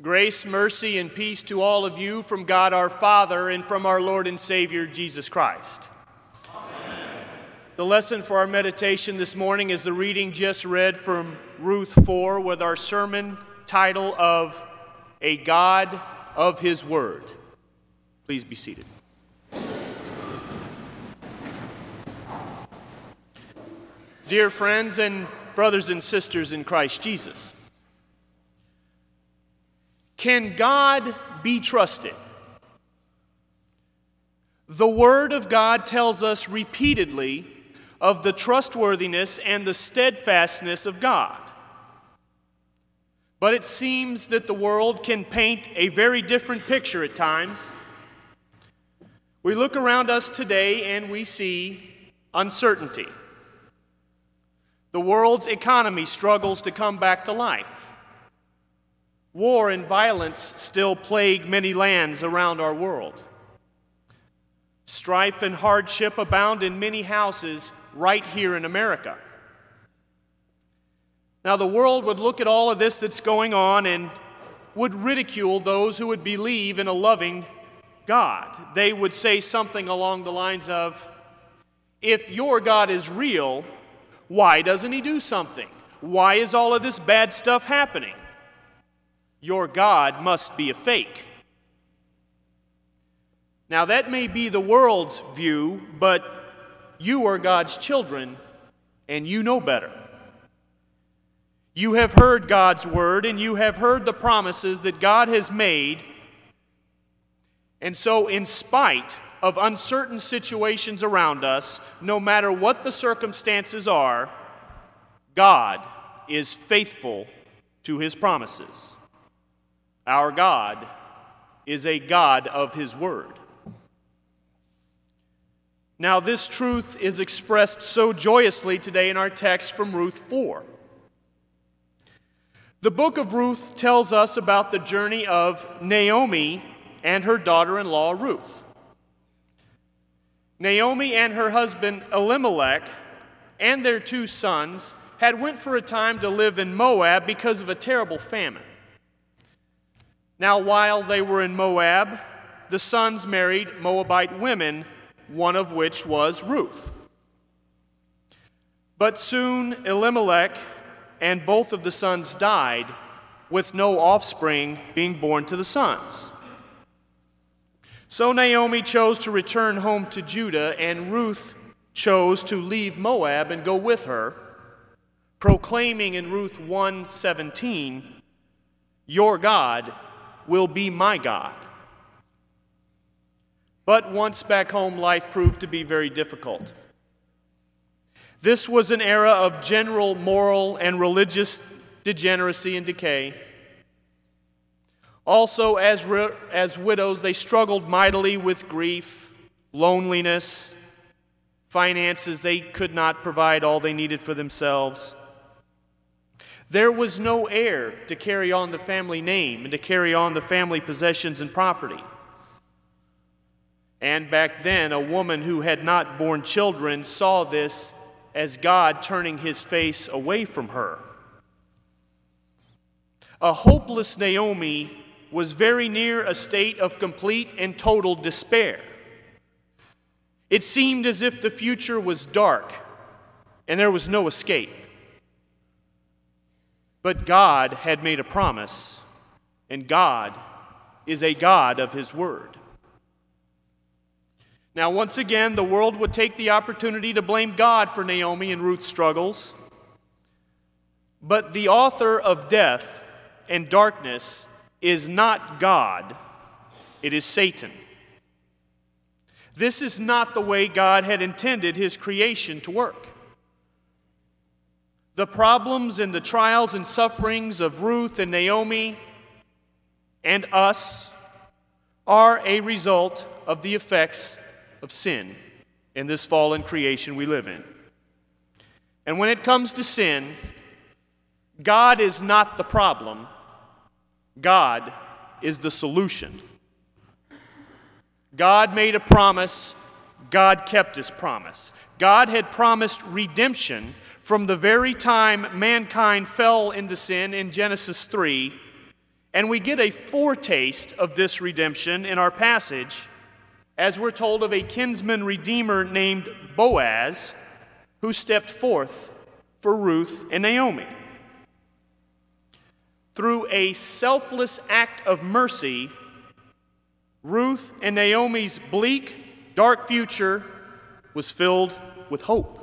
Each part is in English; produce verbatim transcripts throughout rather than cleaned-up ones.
Grace, mercy, and peace to all of you from God our Father and from our Lord and Savior, Jesus Christ. Amen. The lesson for our meditation this morning is the reading just read from Ruth four with our sermon title of A God of His Word. Please be seated. Dear friends and brothers and sisters in Christ Jesus, can God be trusted? The Word of God tells us repeatedly of the trustworthiness and the steadfastness of God. But it seems that the world can paint a very different picture at times. We look around us today and we see uncertainty. The world's economy struggles to come back to life. War and violence still plague many lands around our world. Strife and hardship abound in many houses right here in America. Now, the world would look at all of this that's going on and would ridicule those who would believe in a loving God. They would say something along the lines of, if your God is real, why doesn't he do something? Why is all of this bad stuff happening? Your God must be a fake. Now, that may be the world's view, but you are God's children, and you know better. You have heard God's word, and you have heard the promises that God has made. And so, in spite of uncertain situations around us, no matter what the circumstances are, God is faithful to his promises. Our God is a God of his word. Now, this truth is expressed so joyously today in our text from Ruth four. The book of Ruth tells us about the journey of Naomi and her daughter-in-law Ruth. Naomi and her husband Elimelech and their two sons had went for a time to live in Moab because of a terrible famine. Now, while they were in Moab, the sons married Moabite women, one of which was Ruth. But soon Elimelech and both of the sons died, with no offspring being born to the sons. So Naomi chose to return home to Judah, and Ruth chose to leave Moab and go with her, proclaiming in Ruth one seventeen, "Your God will be my God." But once back home, life proved to be very difficult. This was an era of general moral and religious degeneracy and decay. Also, as, re- as widows, they struggled mightily with grief, loneliness, finances. They could not provide all they needed for themselves. There was no heir to carry on the family name and to carry on the family possessions and property. And back then, a woman who had not borne children saw this as God turning his face away from her. A hopeless Naomi was very near a state of complete and total despair. It seemed as if the future was dark and there was no escape. But God had made a promise, and God is a God of his word. Now, once again, the world would take the opportunity to blame God for Naomi and Ruth's struggles. But the author of death and darkness is not God, it is Satan. This is not the way God had intended his creation to work. The problems and the trials and sufferings of Ruth and Naomi and us are a result of the effects of sin in this fallen creation we live in. And when it comes to sin, God is not the problem. God is the solution. God made a promise. God kept his promise. God had promised redemption from the very time mankind fell into sin in Genesis three, And we get a foretaste of this redemption in our passage as we're told of a kinsman redeemer named Boaz who stepped forth for Ruth and Naomi. Through a selfless act of mercy, Ruth and Naomi's bleak, dark future was filled with hope.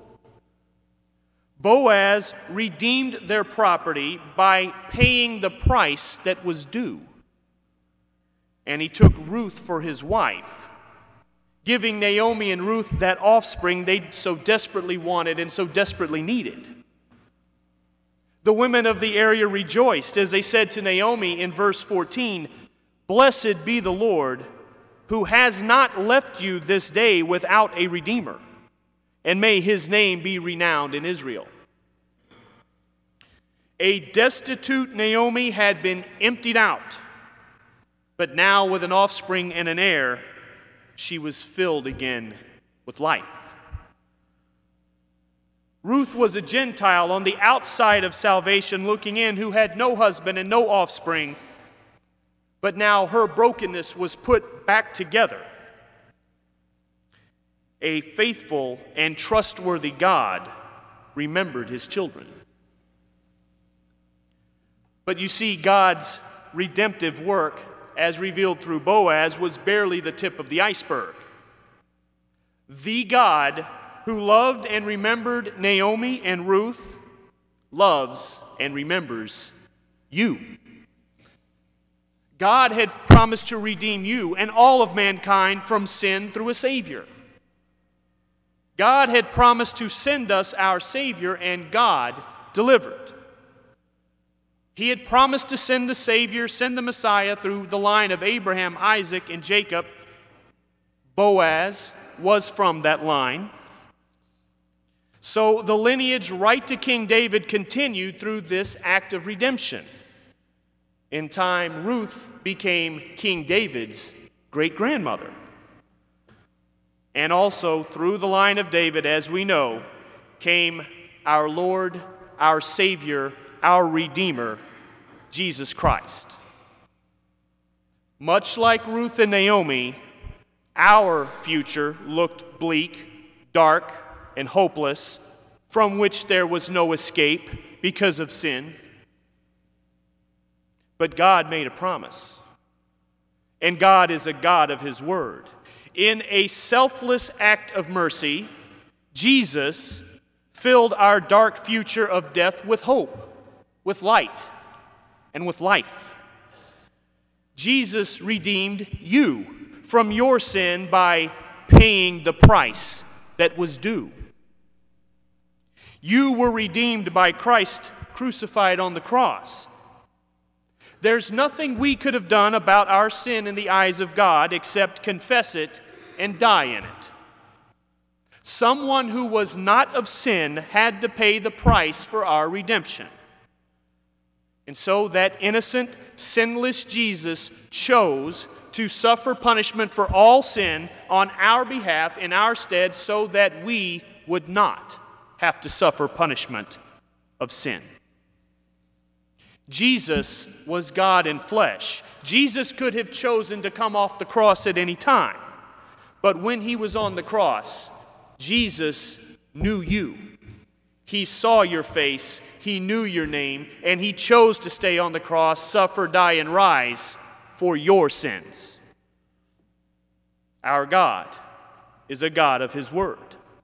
Boaz redeemed their property by paying the price that was due. And he took Ruth for his wife, giving Naomi and Ruth that offspring they so desperately wanted and so desperately needed. The women of the area rejoiced as they said to Naomi in verse fourteen, "Blessed be the Lord, who has not left you this day without a redeemer, and may his name be renowned in Israel." A destitute Naomi had been emptied out, but now with an offspring and an heir, she was filled again with life. Ruth was a Gentile on the outside of salvation looking in who had no husband and no offspring, but now her brokenness was put back together. A faithful and trustworthy God remembered his children. But you see, God's redemptive work, as revealed through Boaz, was barely the tip of the iceberg. The God who loved and remembered Naomi and Ruth loves and remembers you. God had promised to redeem you and all of mankind from sin through a Savior. God had promised to send us our Savior, and God delivered. He had promised to send the Savior, send the Messiah through the line of Abraham, Isaac, and Jacob. Boaz was from that line. So the lineage right to King David continued through this act of redemption. In time, Ruth became King David's great-grandmother. And also through the line of David, as we know, came our Lord, our Savior, our Redeemer, Jesus Christ. Much like Ruth and Naomi, our future looked bleak, dark, and hopeless, from which there was no escape because of sin. But God made a promise, and God is a God of His Word. In a selfless act of mercy, Jesus filled our dark future of death with hope, with light, and with life. Jesus redeemed you from your sin by paying the price that was due. You were redeemed by Christ crucified on the cross. There's nothing we could have done about our sin in the eyes of God except confess it and die in it. Someone who was not of sin had to pay the price for our redemption. And so that innocent, sinless Jesus chose to suffer punishment for all sin on our behalf in our stead so that we would not have to suffer punishment of sin. Jesus was God in flesh. Jesus could have chosen to come off the cross at any time. But when he was on the cross, Jesus knew you. He saw your face, he knew your name, and he chose to stay on the cross, suffer, die, and rise for your sins. Our God is a God of his word.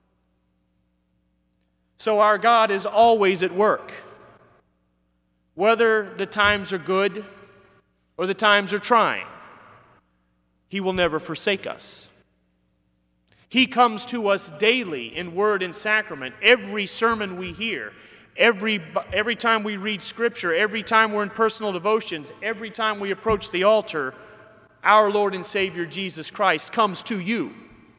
So our God is always at work. Whether the times are good or the times are trying, he will never forsake us. He comes to us daily in word and sacrament. Every sermon we hear, every, every time we read Scripture, every time we're in personal devotions, every time we approach the altar, our Lord and Savior Jesus Christ comes to you.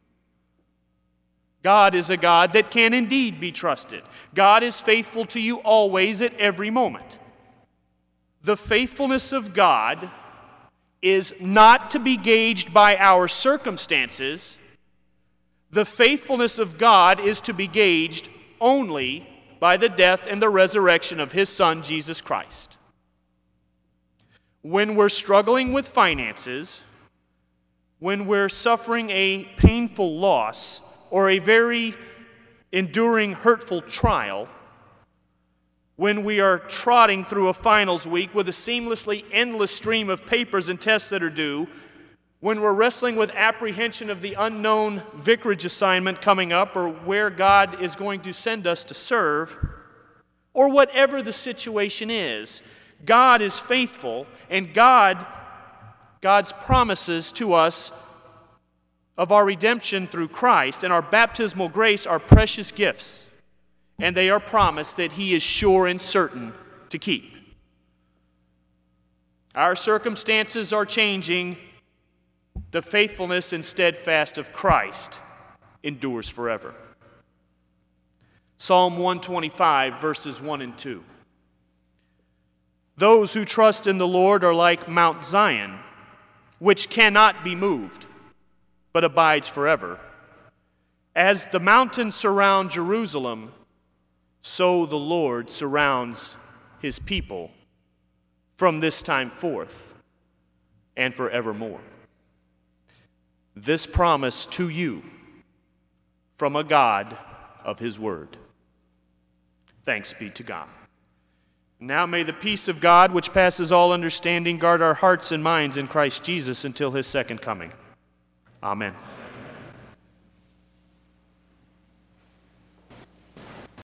God is a God that can indeed be trusted. God is faithful to you always at every moment. The faithfulness of God is not to be gauged by our circumstances. The faithfulness of God is to be gauged only by the death and the resurrection of his Son, Jesus Christ. when we're struggling with finances, when we're suffering a painful loss or a very enduring hurtful trial, when we are trotting through a finals week with a seamlessly endless stream of papers and tests that are due, when we're wrestling with apprehension of the unknown vicarage assignment coming up or where God is going to send us to serve, or whatever the situation is, God is faithful, and God, God's promises to us of our redemption through Christ and our baptismal grace are precious gifts, and they are promised that He is sure and certain to keep. Our circumstances are changing. The faithfulness and steadfast of Christ endures forever. Psalm one twenty-five, verses one and two. Those who trust in the Lord are like Mount Zion, which cannot be moved, but abides forever. As the mountains surround Jerusalem, so the Lord surrounds His people from this time forth and forevermore. This promise to you from a God of His word. Thanks be to God. Now may the peace of God, which passes all understanding, guard our hearts and minds in Christ Jesus until His second coming. Amen.